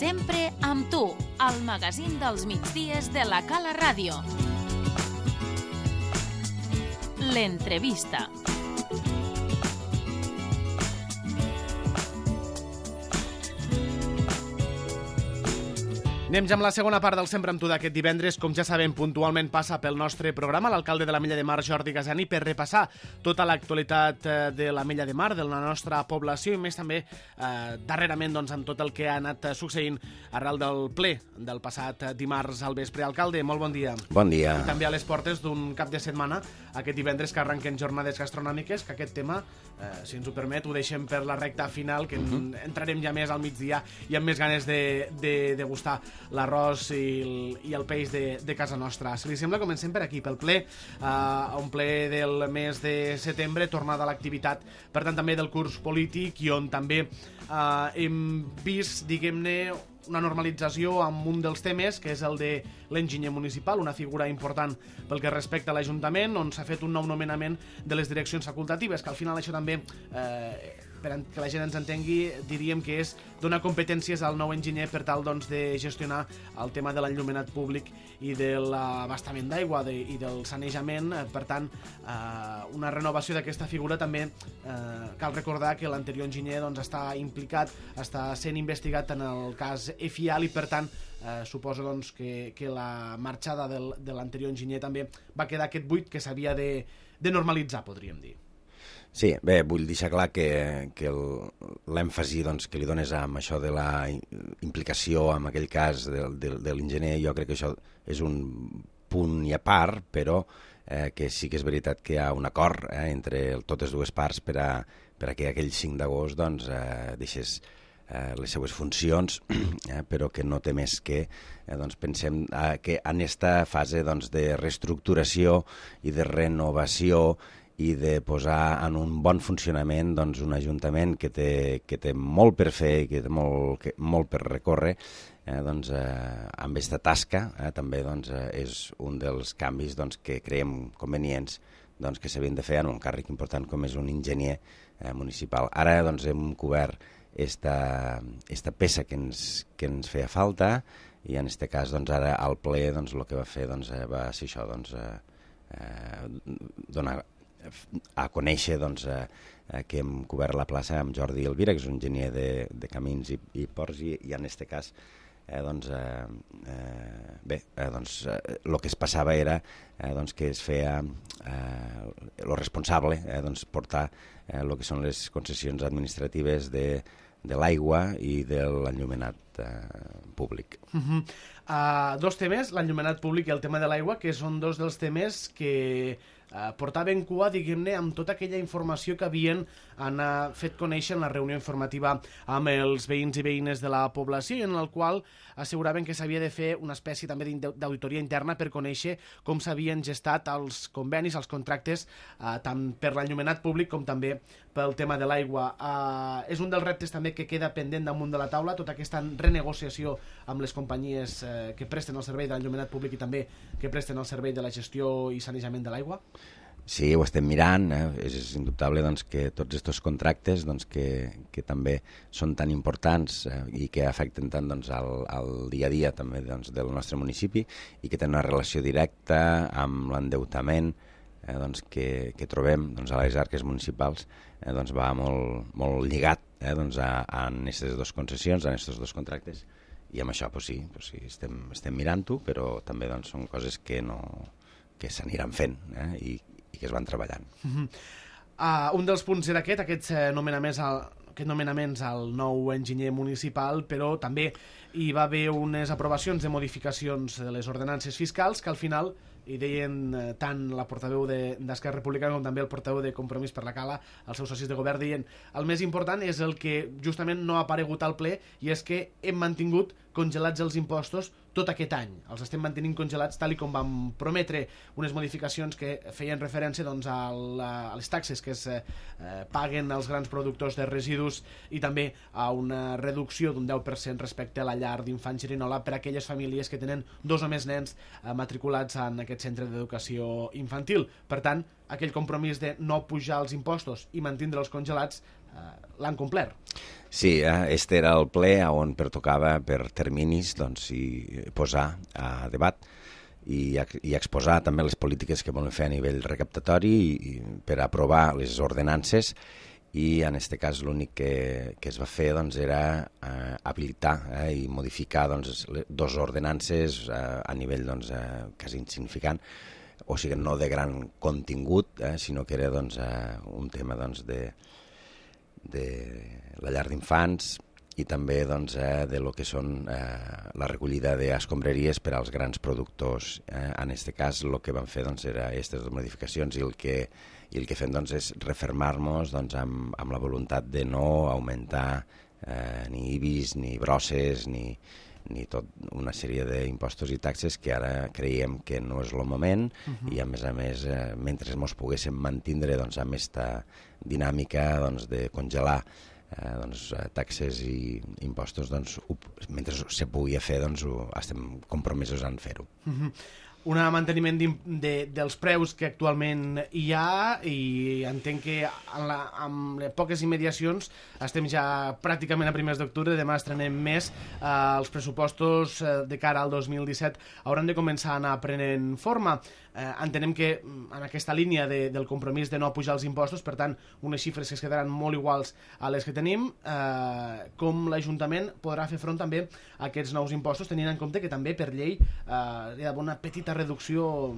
Sempre amb tu, al magazín dels migdies de la Cala Ràdio. L'entrevista. Anem ja amb la segona part del Sempre amb tu d'aquest divendres. Com ja sabem, puntualment passa pel nostre programa l'alcalde de l'Ametlla de Mar, Jordi Gasani, per repassar tota l'actualitat de l'Ametlla de Mar, de la nostra població, i més també darrerament amb tot el que ha anat succeint arrel del ple del passat dimarts al vespre. Alcalde, molt bon dia. Bon dia. I també a les portes d'un cap de setmana, aquest divendres que arrenquen jornades gastronòmiques, que aquest tema, si ens ho permet, ho deixem per la recta final, que entrarem ja més al migdia i amb més ganes de degustar l'arròs i el peix de casa nostra. Si li sembla, comencem per aquí, pel ple, un ple del mes de setembre, tornada a l'activitat, per tant també del curs polític, i on també hem vist, diguem-ne, una normalització amb un dels temes, que és el de l'enginyer municipal, una figura important pel que respecta a l'Ajuntament, on s'ha fet un nou nomenament de les direccions facultatives, que al final això també, per que la gent ens entengui, diríem que és donar competències al nou enginyer per tal de gestionar el tema de l'enllumenat públic i de l'abastament d'aigua i del sanejament. Per tant, una renovació d'aquesta figura. També cal recordar que l'anterior enginyer està implicat, està sent investigat en el cas EFIAL, i per tant suposo que la marxada de l'anterior enginyer també va quedar aquest buit que s'havia de normalitzar, podríem dir. Sí, bé, vull deixar clar que l'èmfasi que li dones amb això de la implicació en aquell cas de l'enginyer, jo crec que això és un punt i a part, però que sí que és veritat que hi ha un acord entre totes dues parts per a que aquell 5 d'agost deixés les seues funcions, però que no té més que pensem que en aquesta fase de reestructuració i de renovació i de posar en un bon funcionament un ajuntament que té molt per fer i que té molt per recórrer, amb aquesta tasca també és un dels canvis que creiem convenients que s'havien de fer en un càrrec important com és un enginyer municipal. Ara hem cobert esta peça que ens feia falta, i en aquest cas ara al ple el que va fer va ser això, donar a conèixer que hem cobert la plaça amb Jordi Elvira, que és un enginyer de camins i ports, i en aquest cas el que es passava era que es feia el responsable portar el que són les concessions administratives de l'aigua i de l'enllumenat públic. Dos temes, l'enllumenat públic i el tema de l'aigua, que són dos dels temes que portaven cua, diguem-ne, amb tota aquella informació que havien fet conèixer en la reunió informativa amb els veïns i veïnes de la població, i en el qual asseguraven que s'havia de fer una espècie també d'auditoria interna per conèixer com s'havien gestat els convenis, els contractes, tant per l'enllumenat públic com també pel tema de l'aigua. És un dels reptes també que queda pendent damunt de la taula, tota aquesta renegociació amb les companyies que presten el servei de l'enllumenat públic i també que presten el servei de la gestió i sanejament de l'aigua. Sí, ho estem mirant, és indubtable que tots aquests contractes que també són tan importants i que afecten tant al dia a dia també del nostre municipi i que tenen una relació directa amb l'endeutament que trobem a les arques municipals, va molt lligat a aquestes dues concessions, a aquests dos contractes, i amb això sí, estem mirant-ho, però també són coses que s'aniran fent i que es van treballant. Un dels punts era aquests nomenaments al nou enginyer municipal, però també hi va haver unes aprovacions de modificacions de les ordenances fiscals que al final, i deien tant la portaveu d'Esquerra Republicana com també el portaveu de Compromís per la Cala, els seus socis de govern, deien el més important és el que justament no ha aparegut al ple, i és que hem mantingut congelats els impostos tot aquest any. Els estem mantenint congelats tal com vam prometre, unes modificacions que feien referència a les taxes que es paguen als grans productors de residus i també a una reducció d'un 10% respecte a la llar d'infants Xerinola per a aquelles famílies que tenen 2 o més nens matriculats en aquest centre d'educació infantil. Per tant, aquell compromís de no pujar els impostos i mantindre'ls congelats l'han complert. Sí, este era el ple on pertocava per terminis posar a debat i exposar també les polítiques que volen fer a nivell recaptatori per aprovar les ordenances, i en aquest cas l'únic que es va fer era habilitar i modificar dos ordenances a nivell quasi insignificant, o sigui, no de gran contingut, sinó que era un tema de la llar d'infants i també de lo que són la recollida d'escombraries per als grans productors. En aquest cas el que vam fer era aquestes modificacions, i el que fem és refermar-nos amb la voluntat de no augmentar ni IBIs, ni brosses, ni tota una sèrie d'impostos i taxes que ara creiem que no és el moment, i a més, mentre ens poguéssim mantindre amb aquesta dinàmica de congelar taxes i impostos, mentre se pugui fer, estem compromesos en fer-ho. Un manteniment dels preus que actualment hi ha, i entenc que amb les poques immediacions estem ja pràcticament a primers d'octubre, demà estrenem més, els pressupostos de cara al 2017 hauran de començar a anar prenent forma. Entenem que en aquesta línia del compromís de no pujar els impostos, per tant, unes xifres que es quedaran molt iguals a les que tenim, com l'Ajuntament podrà fer front també a aquests nous impostos, tenint en compte que també per llei hi ha d'haver una petita reducció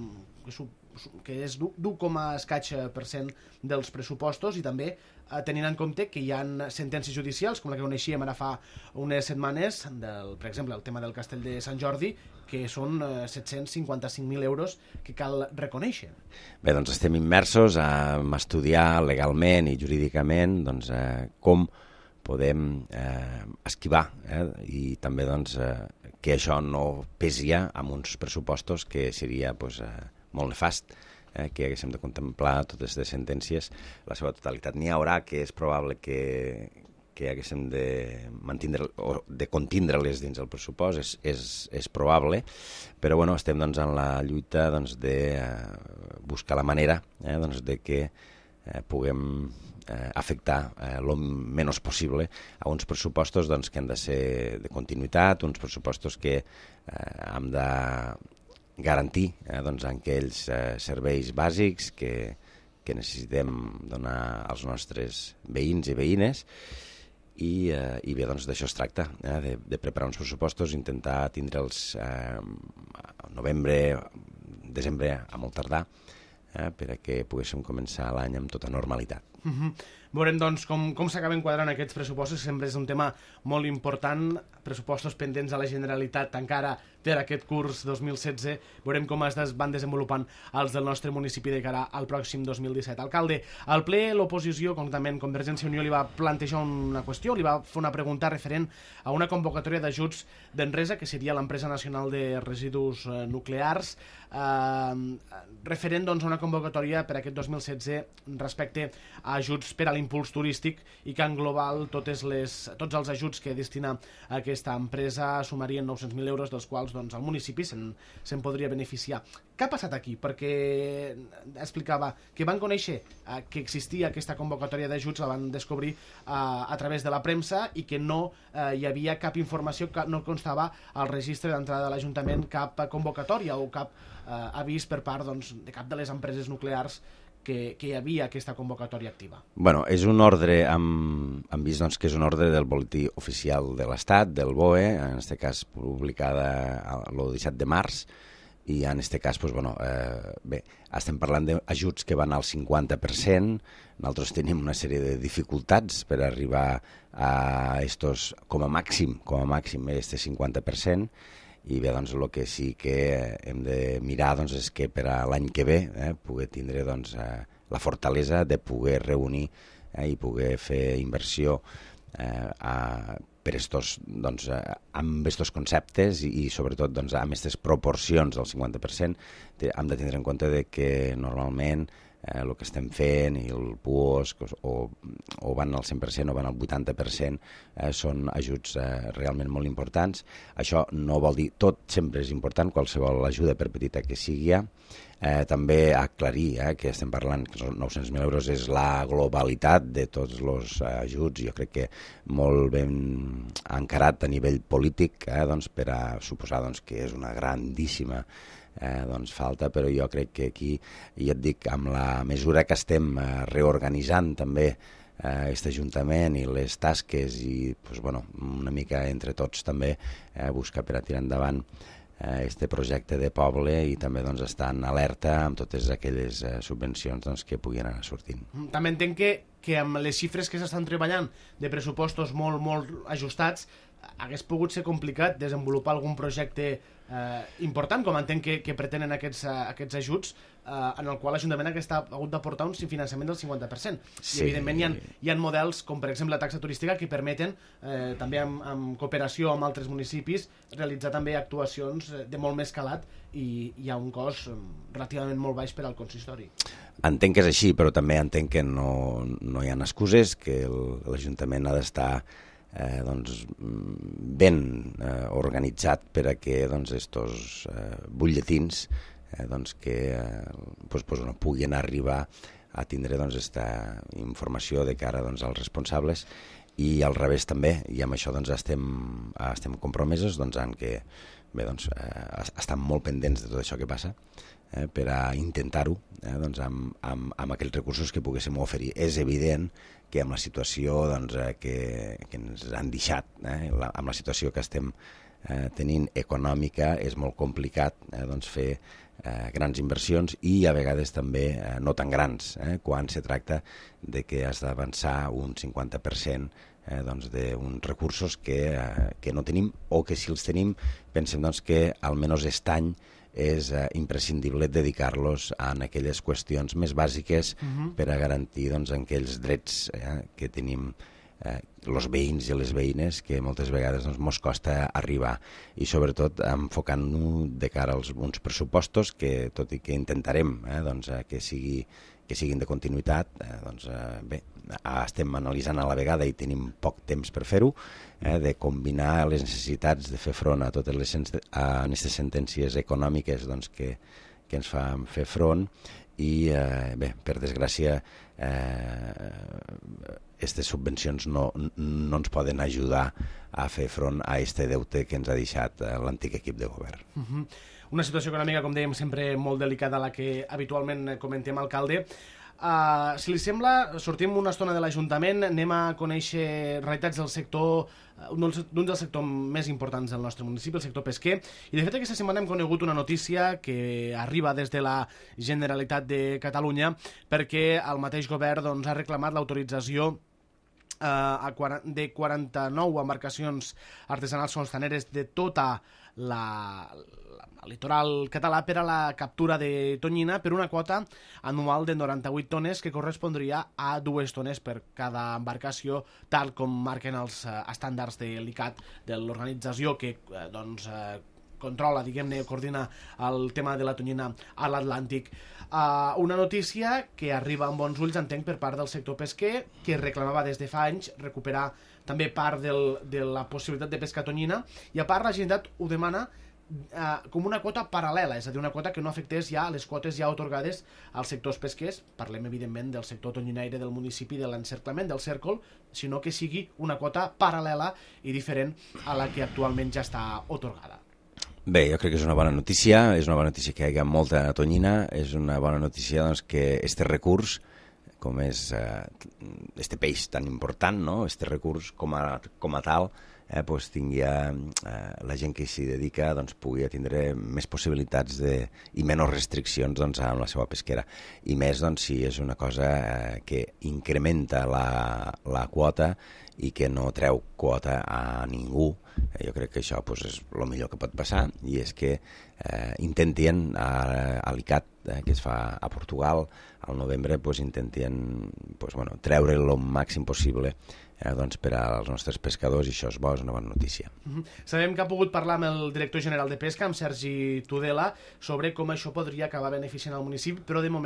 que és d'1,escaig% dels pressupostos, i també tenint en compte que hi ha sentències judicials, com la que coneixíem ara fa unes setmanes, per exemple, el tema del Castell de Sant Jordi, que són 755.000 euros que cal reconèixer. Bé, estem immersos a estudiar legalment i jurídicament com podem esquivar i també que això no pesi amb uns pressupostos que seria molt nefast, que haguéssim de contemplar totes les sentències la seva totalitat. N'hi haurà que és probable que haguéssim de mantindre o de contindre-les dins el pressupost, és probable, però estem en la lluita de buscar la manera de que puguem afectar el menys possible a uns pressupostos que han de ser de continuïtat, uns pressupostos que hem de garantir aquells serveis bàsics que necessitem donar als nostres veïns i veïnes, i bé, d'això es tracta, de preparar uns pressupostos, intentar tindre'ls novembre, desembre, a molt tardar, perquè poguéssim començar l'any amb tota normalitat. Veurem com s'acaben quadrant aquests pressupostos, que sempre és un tema molt important, pressupostos pendents a la Generalitat encara per aquest curs 2016, veurem com es van desenvolupant els del nostre municipi de cara al pròxim 2017. Alcalde, al ple l'oposició, concretament Convergència i Unió, li va plantejar una qüestió, li va fer una pregunta referent a una convocatòria d'ajuts d'Enresa, que seria l'empresa nacional de residus nuclears, referent a una convocatòria per aquest 2016 respecte a ajuts per a l'impuls turístic, i que en global tots els ajuts que destina aquesta empresa sumarien 900.000 euros, dels quals el municipi se'n podria beneficiar. Què ha passat aquí? Perquè explicava que van conèixer que existia aquesta convocatòria d'ajuts, la van descobrir a través de la premsa, i que no hi havia cap informació, no constava al registre d'entrada de l'Ajuntament cap convocatòria o cap avís per part de cap de les empreses nuclears que hi havia aquesta convocatòria activa. Bueno, és un ordre, hem vist que és un ordre del boletí oficial de l'Estat, del BOE, en aquest cas publicada el 17 de març, i en aquest cas, bé, estem parlant d'ajuts que van al 50%, nosaltres tenim una sèrie de dificultats per arribar a estos, com a màxim, este 50%, i bé, el que sí que hem de mirar és que per a l'any que ve poder tindre la fortalesa de poder reunir i poder fer inversió per estos, amb estos conceptes i sobretot amb aquestes proporcions del 50%. Hem de tindre en compte que normalment el que estem fent i el PUOS o van al 100% o van al 80%, són ajuts realment molt importants. Això no vol dir tot, sempre és important, qualsevol ajuda per petita que sigui. També aclarir que estem parlant que 900.000 euros és la globalitat de tots els ajuts, jo crec que molt ben encarat a nivell polític, doncs, per a suposar que és una grandíssima falta, però jo crec que aquí, ja et dic, amb la mesura que estem reorganitzant també aquest Ajuntament i les tasques i una mica entre tots també buscar per a tirar endavant este projecte de poble i també estar en alerta amb totes aquelles subvencions que puguin anar sortint. També entenc que amb les xifres que s'estan treballant de pressupostos molt ajustats hagués pogut ser complicat desenvolupar algun projecte important, com entenc que pretenen aquests ajuts, en el qual l'Ajuntament ha hagut d'aportar un finançament del 50%. Sí. I evidentment hi ha models com per exemple la taxa turística que permeten també en cooperació amb altres municipis realitzar també actuacions de molt més calat i hi ha un cost relativament molt baix per al consistori. Entenc que és així, però també entenc que no hi ha excuses, que l'Ajuntament ha d'estar ben organitzat per a que estos butlletins que puguin arribar a tindre aquesta informació de cara als responsables i al revés també, i amb això estem compromesos en que estan molt pendents de tot això que passa per a intentar-ho amb aquells recursos que poguéssim oferir. És evident que amb la situació que ens han deixat, amb la situació que estem tenint econòmica, és molt complicat fer grans inversions i a vegades també no tan grans, quan se tracta de que has d'avançar un 50% d'uns recursos que no tenim o que si els tenim pensem que almenys aquest any és imprescindible dedicar-los a aquelles qüestions més bàsiques per a garantir aquells drets que tenim els veïns i les veïnes que moltes vegades mos costa arribar i sobretot enfocant-nos de cara als uns pressupostos que tot i que intentarem que siguin de continuïtat, bé, estem analitzant a la vegada i tenim poc temps per fer-ho, de combinar les necessitats de fer front a totes aquestes sentències econòmiques que ens fan fer front i, bé, per desgràcia, aquestes subvencions no ens poden ajudar a fer front a aquest deute que ens ha deixat l'antic equip de govern. Una situació econòmica, com dèiem, sempre molt delicada, la que habitualment comentem, alcalde. Si li sembla, sortim una estona de l'Ajuntament, anem a conèixer realitats del sector, d'un dels sectors més importants del nostre municipi, el sector pesquer, i de fet aquesta setmana hem conegut una notícia que arriba des de la Generalitat de Catalunya perquè el mateix govern ha reclamat l'autorització de 49 embarcacions artesanals costaneres de tota el litoral català per a la captura de tonyina per una quota anual de 98 tones que correspondria a 2 tones per cada embarcació, tal com marquen els estàndards de l'ICAT de l'organització que controla, diguem-ne, coordina el tema de la tonyina a l'Atlàntic. Una notícia que arriba amb bons ulls, entenc, per part del sector pesquer, que reclamava des de fa anys recuperar també part de la possibilitat de pescar tonyina, i a part la Generalitat ho demana com una quota paral·lela, és a dir, una quota que no afectés ja les quotes ja atorgades als sectors pesquers, parlem evidentment del sector tonyinaire del municipi, de l'encerclament, del cèrcol, sinó que sigui una quota paral·lela i diferent a la que actualment ja està atorgada. Bé, jo crec que és una bona notícia que hi hagi molta tonyina, és una bona notícia que este recurs, com és este peix tan important, este recurs com a tal, tingui la gent que s'hi dedica pugui tindre més possibilitats i menys restriccions amb la seva pesquera. I més si és una cosa que incrementa la quota i que no treu quota a ningú. Jo crec que això és el millor que pot passar, i és que intentien a l'ICAT que es fa a Portugal al novembre, intentien treure el màxim possible per als nostres pescadors, i això és bo, és una bona notícia. Sabem que ha pogut parlar amb el director general de Pesca, amb Sergi Tudela, sobre com això podria acabar beneficiant al municipi, però de moment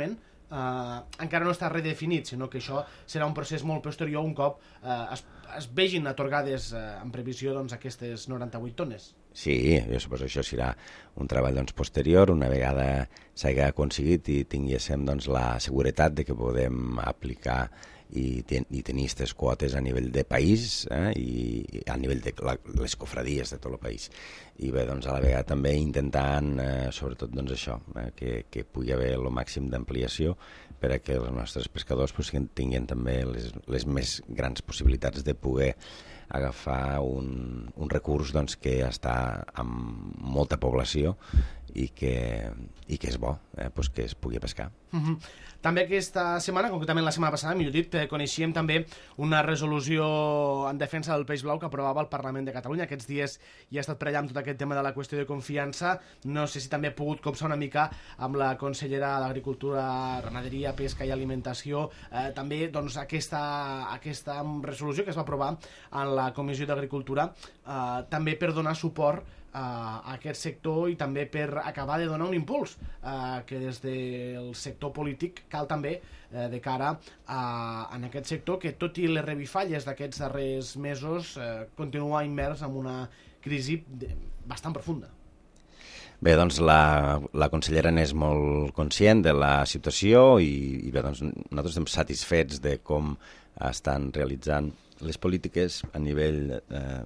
encara no està redefinit, sinó que això serà un procés molt posterior un cop es vegin atorgades en previsió aquestes 98 tones. Sí, jo suposo que això serà un treball posterior, una vegada s'hagi aconseguit i tinguéssim la seguretat de que podem aplicar i tenir aquestes quotes a nivell de país i a nivell de les cofradies de tot el país. I bé, a la vegada també intentant, sobretot això, que pugui haver el màxim d'ampliació per a que els nostres pescadors tinguin també les més grans possibilitats de poder agafar un recurs que està amb molta població i que és bo que es pugui pescar. També aquesta setmana, concretament la setmana passada, millor dit, coneixíem també una resolució en defensa del peix blau que aprovava el Parlament de Catalunya. Aquests dies ja ha estat per allà amb tot aquest tema de la qüestió de confiança. No sé si també ha pogut copsar una mica amb la consellera d'Agricultura, Ramaderia, Pesca i Alimentació. També aquesta resolució que es va aprovar en la Comissió d'Agricultura també per donar suport a aquest sector i també per acabar de donar un impuls que des del sector polític cal també de cara en aquest sector que tot i les revifalles d'aquests darrers mesos continua immers en una crisi bastant profunda. Bé, la consellera n'és molt conscient de la situació i bé, nosaltres estem satisfets de com estan realitzant les polítiques a nivell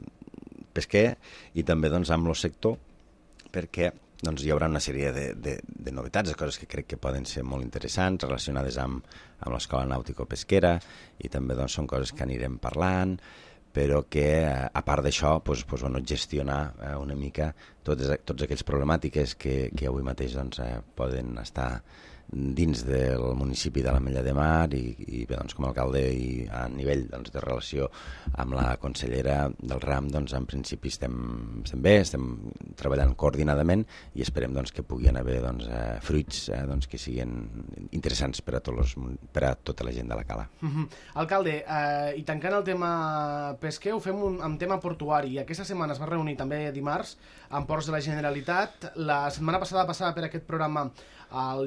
pesquer i també amb el sector perquè hi haurà una sèrie de novetats, de coses que crec que poden ser molt interessants relacionades amb l'escola nàutico-pesquera i també són coses que anirem parlant però que a part d'això gestionar una mica tots aquells problemàtiques que avui mateix poden estar dins del municipi de l'Ametlla de Mar i bé, com a alcalde i a nivell de relació amb la consellera del RAM en principi estem bé, estem treballant coordinadament i esperem que puguin haver fruits que siguin interessants per a tota la gent de la cala. Alcalde, i tancant el tema pesquer ho fem amb tema portuari. Aquesta setmana es va reunir també dimarts amb Ports de la Generalitat. La setmana passada passava per aquest programa al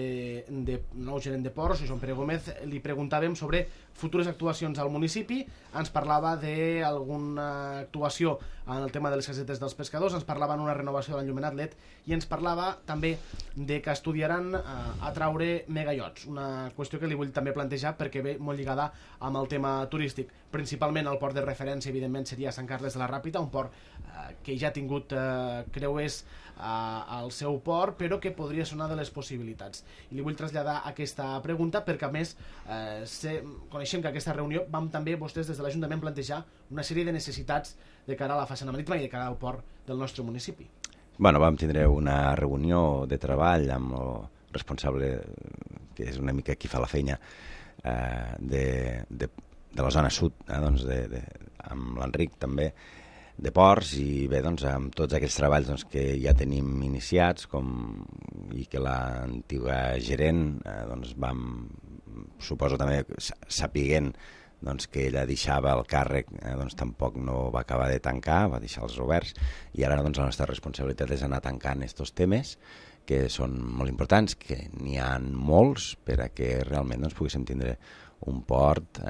nou gerent de Ports, Joan Pere Gómez, li preguntàvem sobre futures actuacions al municipi, ens parlava d'alguna actuació en el tema de les casetes dels pescadors, ens parlava d'una renovació de l'enllumenat LED i ens parlava també de que estudiaran atraure megaiots, una qüestió que li vull també plantejar perquè ve molt lligada amb el tema turístic. Principalment el port de referència, evidentment, seria Sant Carles de la Ràpita, un port que ja ha tingut creuers al seu port, però que podria ser una de les possibilitats. I li vull traslladar aquesta pregunta perquè, a més, coneixem que aquesta reunió vam també vostès des de l'Ajuntament plantejar una sèrie de necessitats de cara a la façana marítima i de cara al port del nostre municipi. Bueno, vam tindre una reunió de treball amb el responsable, que és una mica qui fa la feina, de la zona sud, amb l'Enric també, de ports i bé, amb tots aquells treballs que ja tenim iniciats i que l'antiga gerent vam, suposo també sapiguent que ella deixava el càrrec, tampoc no va acabar de tancar, va deixar-los oberts i ara la nostra responsabilitat és anar tancant aquests temes que són molt importants, que n'hi ha molts per a que realment poguéssim tindre un port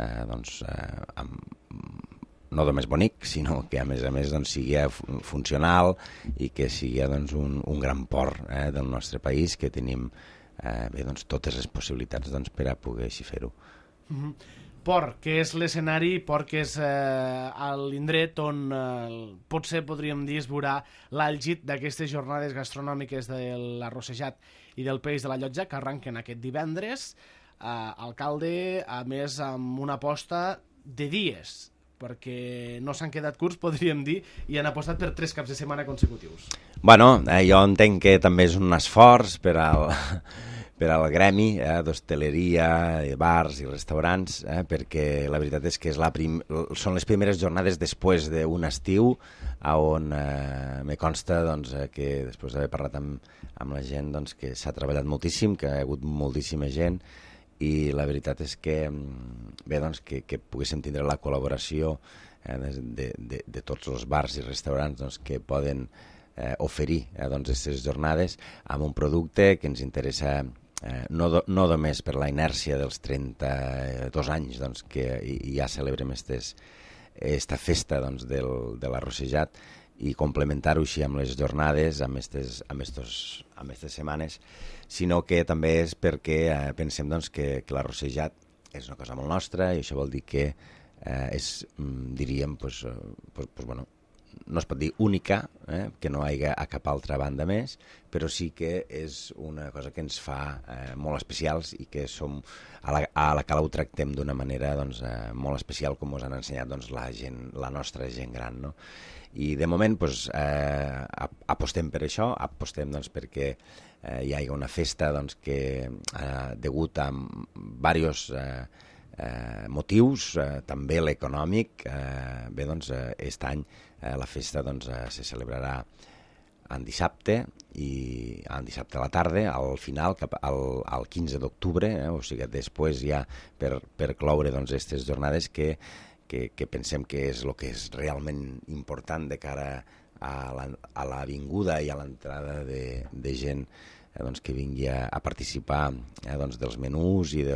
no només bonic, sinó que a més sigui funcional i que sigui un gran port del nostre país, que tenim totes les possibilitats per a poder així fer-ho. Port, que és l'escenari, port que és l'indret on potser podríem dir es veurà l'àlgid d'aquestes jornades gastronòmiques de l'arrossejat i del peix de la Llotja que arranquen aquest divendres. Alcalde, a més amb una aposta de dies, perquè no s'han quedat curts, podríem dir, i han apostat per 3 caps de setmana consecutius. Bueno, jo entenc que també és un esforç per al gremi d'hostaleria, bars i restaurants, perquè la veritat és que són les primeres jornades després d'un estiu on me consta que després d'haver parlat amb la gent que s'ha treballat moltíssim, que hi ha hagut moltíssima gent i la veritat és que bé, que poguéssim tindre la col·laboració de tots els bars i restaurants que poden oferir aquestes jornades amb un producte que ens interessa no només per la inèrcia dels 32 anys doncs, que ja celebrem esta festa doncs, de l'arrossejat, i complementar-ho així amb les jornades, amb aquestes setmanes, sinó que també és perquè pensem doncs, que l'arrossejat és una cosa molt nostra, i això vol dir que és, diríem, bueno, no es pot dir única, que no hi ha a cap altra banda més, però sí que és una cosa que ens fa molt especials i que som a la Cala ho tractem d'una manera doncs, molt especial, com us han ensenyat doncs, la nostra gent gran, no? I de moment doncs, apostem per això, apostem doncs, perquè hi hagi una festa doncs, que degut a diversos motius, també l'econòmic, bé, doncs, aquest any la festa doncs, se celebrarà en dissabte, i en dissabte a la tarda, al final, al 15 d'octubre, o sigui, després ja per cloure doncs, aquestes jornades que pensem que és el que és realment important de cara a la vinguda i a l'entrada de gent doncs, que vingui a participar doncs, dels menús i de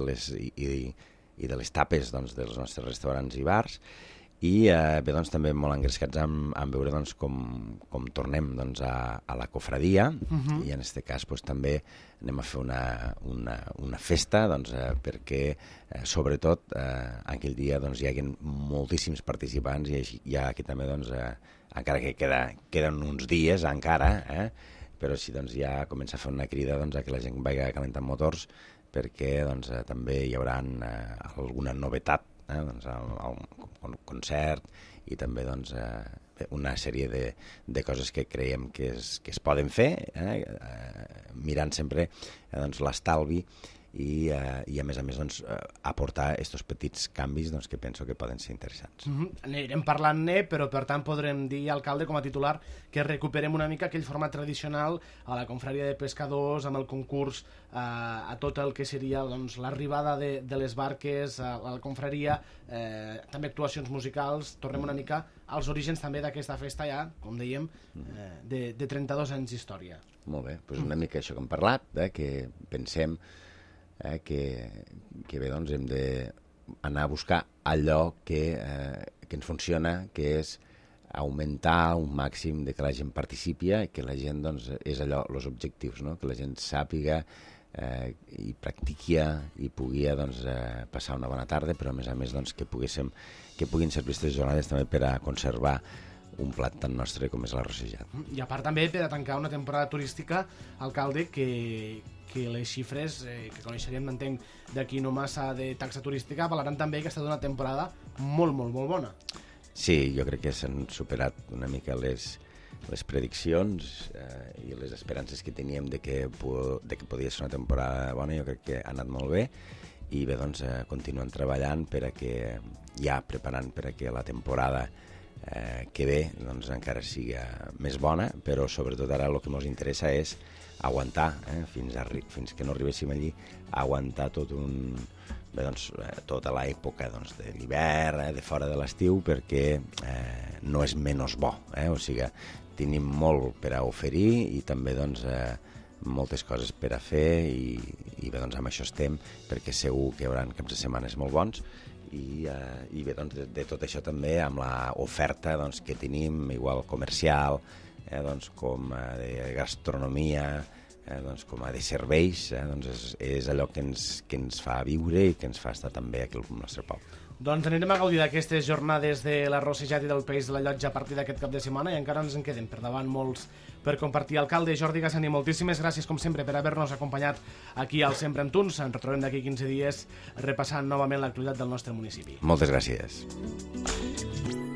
les tapes doncs, dels nostres restaurants i bars. I bé, doncs, també molt engrescats en veure doncs, com tornem doncs, a la cofradia, i en aquest cas doncs, també anem a fer una festa doncs, perquè sobretot aquell dia doncs, hi hagi moltíssims participants, i aquí també doncs, encara que queden uns dies encara, però sí, doncs, ja comença a fer una crida doncs, a que la gent vagi calentant motors, perquè doncs, també hi haurà alguna novetat, doncs, un concert, i també doncs, una sèrie de coses que creiem que es poden fer, mirant sempre doncs, l'estalvi, i a més doncs, aportar aquests petits canvis doncs, que penso que poden ser interessants. Anirem parlant-ne, però per tant podrem dir, alcalde, com a titular, que recuperem una mica aquell format tradicional a la confraria de pescadors, amb el concurs a tot el que seria doncs, l'arribada de les barques a la confraria, també actuacions musicals. Tornem una mica als orígens també d'aquesta festa ja, com dèiem, de 32 anys d'història. Molt bé, doncs una mica això que hem parlat, que pensem que bé, doncs hem d'anar a buscar allò que ens funciona, que és augmentar un màxim de que la gent participi, i que la gent, doncs, és allò, els objectius, no? Que la gent sàpiga i practiqui i pugui doncs, passar una bona tarda, però a més doncs, que puguin servir aquestes jornades també per a conservar un plat tan nostre com és l'arrossejat. I a part també per a tancar una temporada turística, alcalde, que les xifres que coneixeríem, entenc, d'aquí no massa de taxa turística, valaran també que ha estat una temporada molt, molt, molt bona. Sí, jo crec que s'han superat una mica les prediccions i les esperances que teníem de que podia ser una temporada bona. Jo crec que ha anat molt bé, i bé, doncs, continuem treballant ja preparant per a que la temporada que ve doncs, encara sigui més bona, però sobretot ara el que ens interessa és aguantar, fins que no arribéssim allí, aguantar tota l'època doncs, de l'hivern, de fora de l'estiu, perquè no és menys bo, o sigui, tenim molt per a oferir i també doncs, moltes coses per a fer, i bé, doncs amb això estem, perquè segur que hi haurà caps de setmanes molt bons. I bé, doncs, de tot això també amb l'oferta doncs, que tenim, igual comercial, doncs, com de gastronomia, doncs, com de serveis, doncs és allò que ens fa viure i que ens fa estar també aquí al nostre poble. Doncs anirem a gaudir d'aquestes jornades de l'arrossejat i del peix de la Llotja a partir d'aquest cap de setmana, i encara ens en queden per davant molts per compartir. Alcalde Jordi Gassani, moltíssimes gràcies com sempre per haver-nos acompanyat aquí al Sempre amb Tuns. Ens retrobem d'aquí 15 dies repassant novament l'actualitat del nostre municipi. Moltes gràcies.